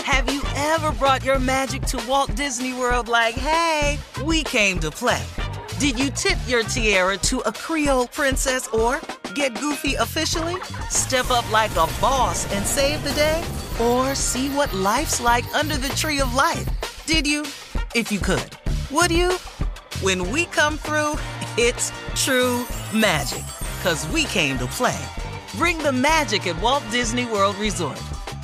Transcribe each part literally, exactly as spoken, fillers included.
Have you ever brought your magic to Walt Disney World like, hey, we came to play? Did you tip your tiara to a Creole princess or get goofy officially? Step up like a boss and save the day? Or see what life's like under the tree of life? Did you? If you could. Would you? When we come through, it's true magic. 'Cause we came to play. Bring the magic at Walt Disney World Resort.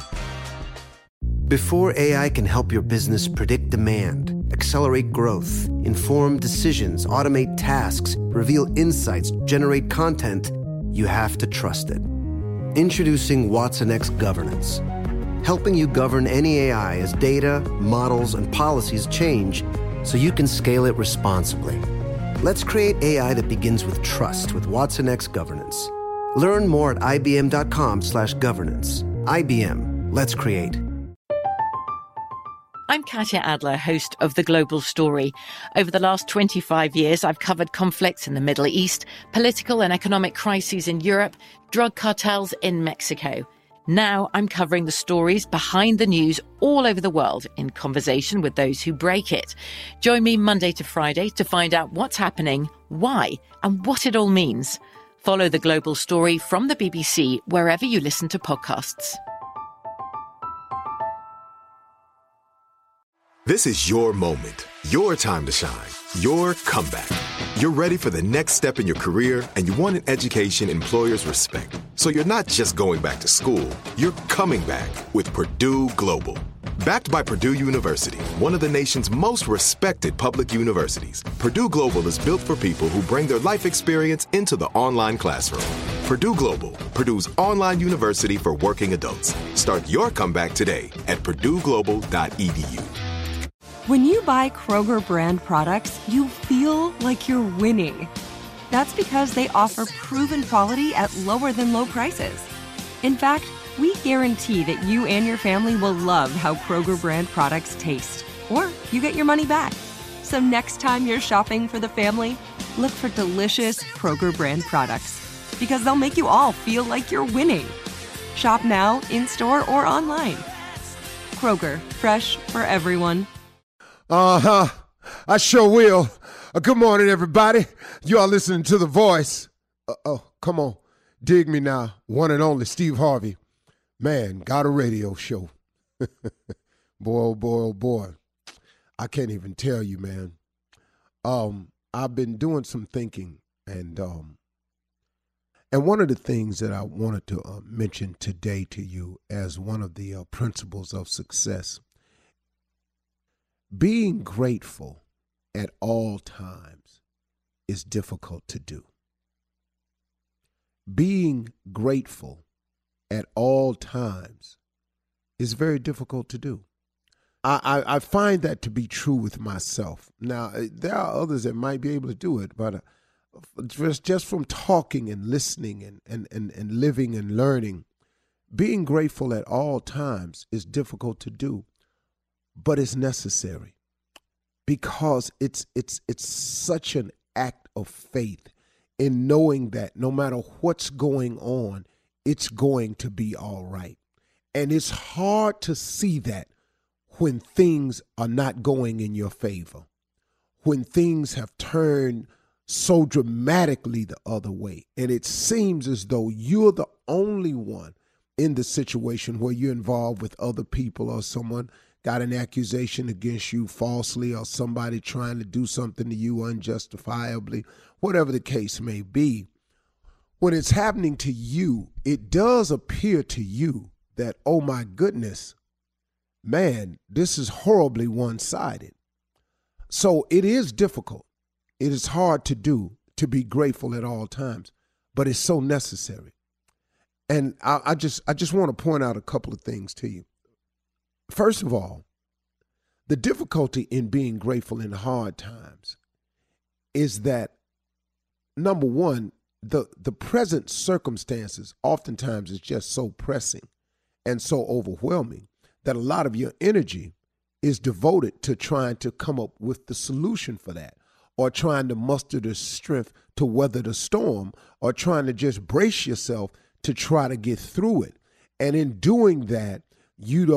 Before A I can help your business predict demand, accelerate growth, inform decisions, automate tasks, reveal insights, generate content, you have to trust it. Introducing watsonx Governance, helping you govern any A I as data, models, and policies change so you can scale it responsibly. Let's create A I that begins with trust with watsonx Governance. Learn more at ibm.com slash governance. I B M. Let's create. I'm Katya Adler, host of The Global Story. Over the last twenty-five years, I've covered conflicts in the Middle East, political and economic crises in Europe, drug cartels in Mexico. Now I'm covering the stories behind the news all over the world in conversation with those who break it. Join me Monday to Friday to find out what's happening, why, and what it all means. Follow The Global Story from the B B C wherever you listen to podcasts. This is your moment, your time to shine, your comeback. You're ready for the next step in your career, and you want an education employers respect. So you're not just going back to school, you're coming back with Purdue Global. Backed by Purdue University, one of the nation's most respected public universities, Purdue Global is built for people who bring their life experience into the online classroom. Purdue Global, Purdue's online university for working adults. Start your comeback today at purdue global dot e d u. When you buy Kroger brand products, you feel like you're winning. That's because they offer proven quality at lower than low prices. In fact, we guarantee that you and your family will love how Kroger brand products taste, or you get your money back. So next time you're shopping for the family, look for delicious Kroger brand products, because they'll make you all feel like you're winning. Shop now, in-store, or online. Kroger, fresh for everyone. Uh-huh. I sure will. Uh, good morning, everybody. You are listening to The Voice. Uh-oh, come on. Dig me now. One and only Steve Harvey. Man, got a radio show. Boy, oh boy, oh boy. I can't even tell you, man. Um, I've been doing some thinking, and um, and one of the things that I wanted to uh, mention today to you as one of the uh, principles of success, being grateful at all times is difficult to do. Being grateful at all times is very difficult to do. I, I, I find that to be true with myself. Now, there are others that might be able to do it, but uh, just, just from talking and listening and, and, and, and living and learning, being grateful at all times is difficult to do. But it's necessary, because it's it's it's such an act of faith in knowing that no matter what's going on, it's going to be all right. And it's hard to see that when things are not going in your favor, when things have turned so dramatically the other way, and it seems as though you're the only one in the situation where you're involved with other people, or someone got an accusation against you falsely, or somebody trying to do something to you unjustifiably, whatever the case may be. When it's happening to you, it does appear to you that, oh my goodness, man, this is horribly one-sided. So it is difficult. It is hard to do, to be grateful at all times, but it's so necessary. And I, I just I just want to point out a couple of things to you. First of all, the difficulty in being grateful in hard times is that, number one, the, the present circumstances oftentimes is just so pressing and so overwhelming that a lot of your energy is devoted to trying to come up with the solution for that, or trying to muster the strength to weather the storm, or trying to just brace yourself to try to get through it. And in doing that, you don't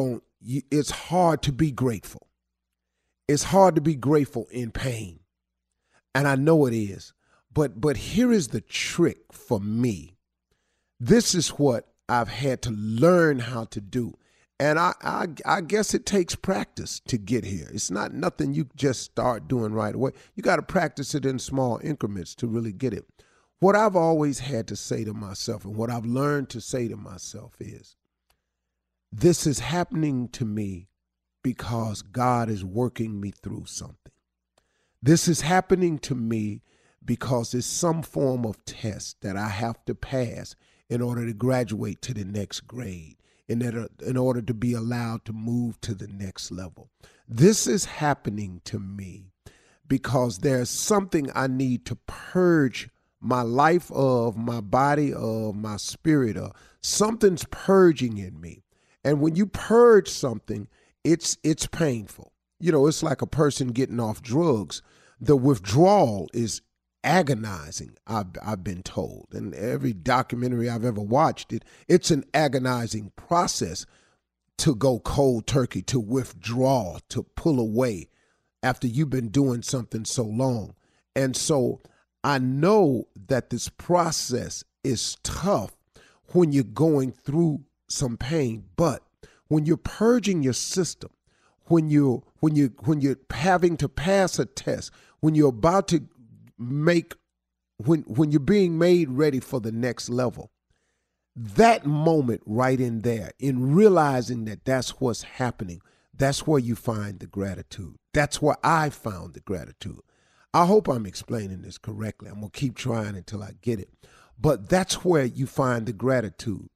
you, it's hard to be grateful. It's hard to be grateful in pain. And I know it is. But but here is the trick for me. This is what I've had to learn how to do. And I, I I guess it takes practice to get here. It's not nothing you just start doing right away. You got to practice it in small increments to really get it. What I've always had to say to myself and what I've learned to say to myself is, this is happening to me because God is working me through something. This is happening to me because it's some form of test that I have to pass in order to graduate to the next grade, in order, in order to be allowed to move to the next level. This is happening to me because there's something I need to purge my life of, my body of, my spirit of. Something's purging in me. And when you purge something, it's it's painful. You know, it's like a person getting off drugs. The withdrawal is agonizing, I've, I've been told. And every documentary I've ever watched, it it's an agonizing process to go cold turkey, to withdraw, to pull away after you've been doing something so long. And so I know that this process is tough when you're going through some pain, but when you're purging your system, when you when you when you're having to pass a test, when you're about to make when when you're being made ready for the next level, that moment right in there, in realizing that that's what's happening, that's where you find the gratitude. That's where I found the gratitude. I hope I'm explaining this correctly. I'm going to keep trying until I get it. But that's where you find the gratitude.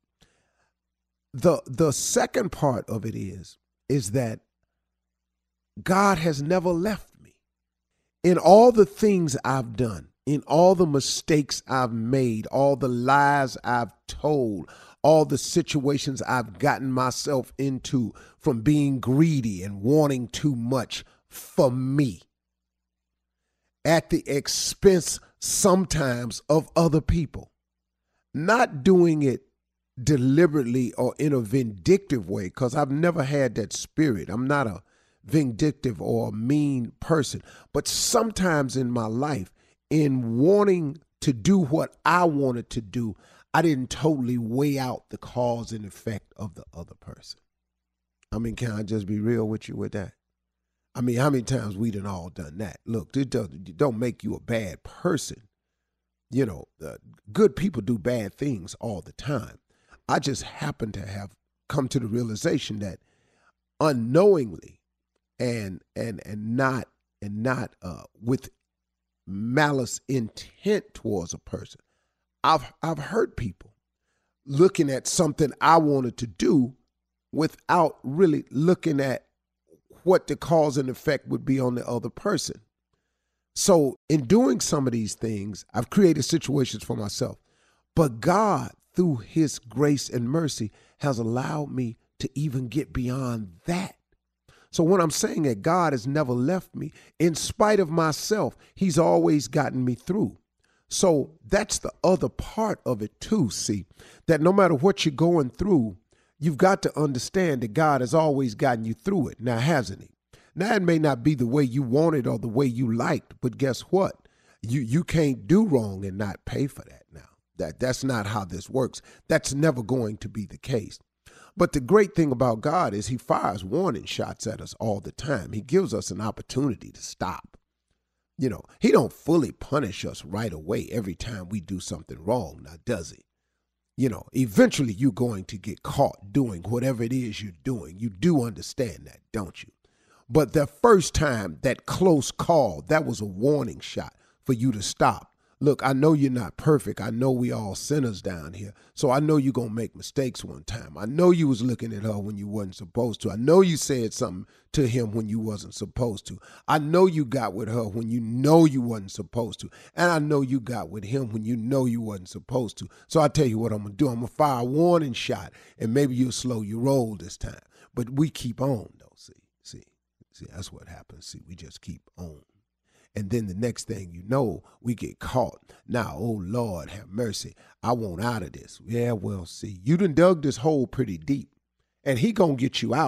The the second part of it is, is that God has never left me. In all the things I've done, in all the mistakes I've made, all the lies I've told, all the situations I've gotten myself into from being greedy and wanting too much for me, at the expense sometimes of other people, not doing it deliberately or in a vindictive way, because I've never had that spirit. I'm not a vindictive or a mean person, but sometimes in my life, in wanting to do what I wanted to do, I didn't totally weigh out the cause and effect of the other person. I mean, can I just be real with you with that? I mean, how many times we done all done that? Look, it don't, it don't make you a bad person. You know, uh, good people do bad things all the time. I just happen to have come to the realization that unknowingly and and and not and not uh, with malice intent towards a person, I've I've hurt people looking at something I wanted to do without really looking at what the cause and effect would be on the other person. So in doing some of these things, I've created situations for myself. But God, through his grace and mercy, has allowed me to even get beyond that. So when I'm saying that God has never left me, in spite of myself, he's always gotten me through. So that's the other part of it too, see, that no matter what you're going through, you've got to understand that God has always gotten you through it. Now, hasn't he? Now, it may not be the way you wanted or the way you liked, but guess what? You you can't do wrong and not pay for that now. That That's not how this works. That's never going to be the case. But the great thing about God is he fires warning shots at us all the time. He gives us an opportunity to stop. You know, he don't fully punish us right away every time we do something wrong, now does he? You know, eventually you're going to get caught doing whatever it is you're doing. You do understand that, don't you? But the first time, that close call, that was a warning shot for you to stop. Look, I know you're not perfect. I know we all sinners down here. So I know you're going to make mistakes one time. I know you was looking at her when you wasn't supposed to. I know you said something to him when you wasn't supposed to. I know you got with her when you know you wasn't supposed to. And I know you got with him when you know you wasn't supposed to. So I tell you what I'm going to do. I'm going to fire a warning shot, and maybe you'll slow your roll this time. But we keep on, though. See, see, see, that's what happens. See, we just keep on. And then the next thing you know, we get caught. Now, oh, Lord, have mercy. I want out of this. Yeah, well, see, you done dug this hole pretty deep. And he going to get you out.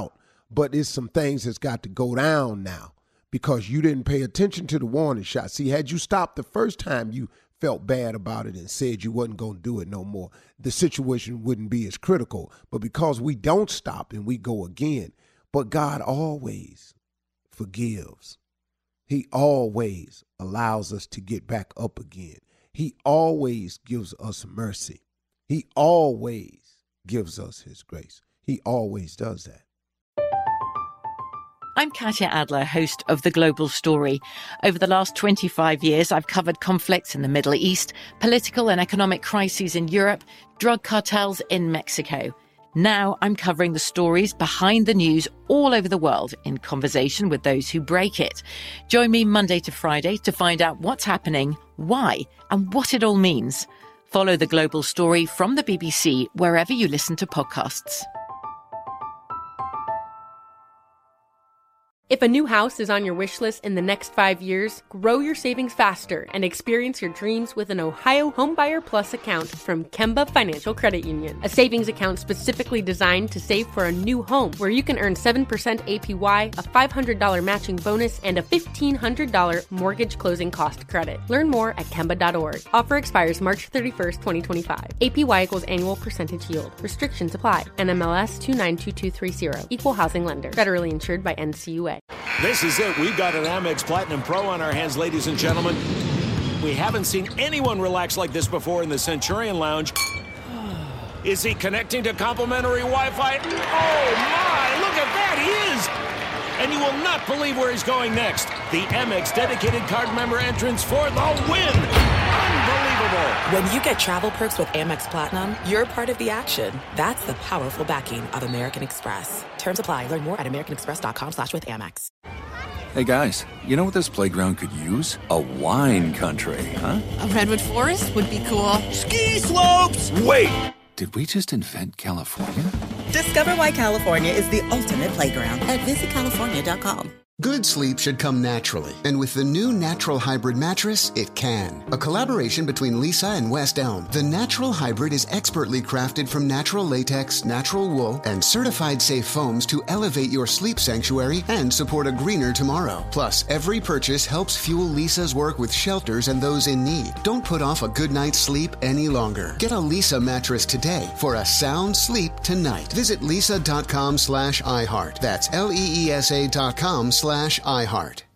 but it's some things that's got to go down now because you didn't pay attention to the warning shot. See, had you stopped the first time you felt bad about it and said you wasn't going to do it no more, the situation wouldn't be as critical. But because we don't stop and we go again, but God always forgives. He always allows us to get back up again. He always gives us mercy. He always gives us his grace. He always does that. I'm Katya Adler, host of The Global Story. Over the last twenty-five years, I've covered conflicts in the Middle East, political and economic crises in Europe, drug cartels in Mexico. Now I'm covering the stories behind the news all over the world in conversation with those who break it. Join me Monday to Friday to find out what's happening, why, and what it all means. Follow The Global Story from the B B C wherever you listen to podcasts. If a new house is on your wish list in the next five years, grow your savings faster and experience your dreams with an Ohio Homebuyer Plus account from Kemba Financial Credit Union. A savings account specifically designed to save for a new home where you can earn seven percent A P Y, a five hundred dollars matching bonus, and a fifteen hundred dollars mortgage closing cost credit. Learn more at Kemba dot org. Offer expires March thirty-first, twenty twenty-five. A P Y equals annual percentage yield. Restrictions apply. N M L S two nine two two three zero. Equal housing lender. Federally insured by N C U A. This is it. We've got an Amex Platinum Pro on our hands, ladies and gentlemen. We haven't seen anyone relax like this before in the Centurion Lounge. Is he connecting to complimentary Wi-Fi? Oh, my! Look at that! He is! And you will not believe where he's going next. The Amex dedicated card member entrance for the win! Unbelievable! When you get travel perks with Amex Platinum, you're part of the action. That's the powerful backing of American Express. Terms apply. Learn more at americanexpress.com slash with Amex. Hey guys, you know what this playground could use? A wine country, huh? A redwood forest would be cool. Ski slopes! Wait! Did we just invent California? Discover why California is the ultimate playground at visit california dot com. Good sleep should come naturally, and with the new Natural Hybrid mattress, it can. A collaboration between Lisa and West Elm, the Natural Hybrid is expertly crafted from natural latex, natural wool, and certified safe foams to elevate your sleep sanctuary and support a greener tomorrow. Plus, every purchase helps fuel Lisa's work with shelters and those in need. Don't put off a good night's sleep any longer. Get a Lisa mattress today for a sound sleep tonight. Visit lisa dot com slash iHeart. That's L E E S A dot com slash iHeart.